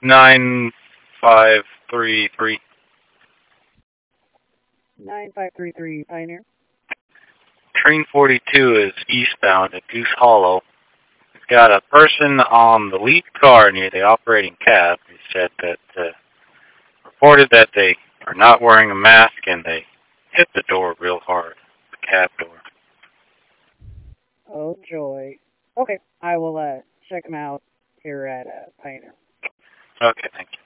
9533. 9533 Pioneer. Train 42 is eastbound at Goose Hollow. It's got a person on the lead car near the operating cab who said that reported that they are not wearing a mask and they hit the door real hard, the cab door. Oh, joy. Okay, I will check them out here at Pioneer. Okay, thank you.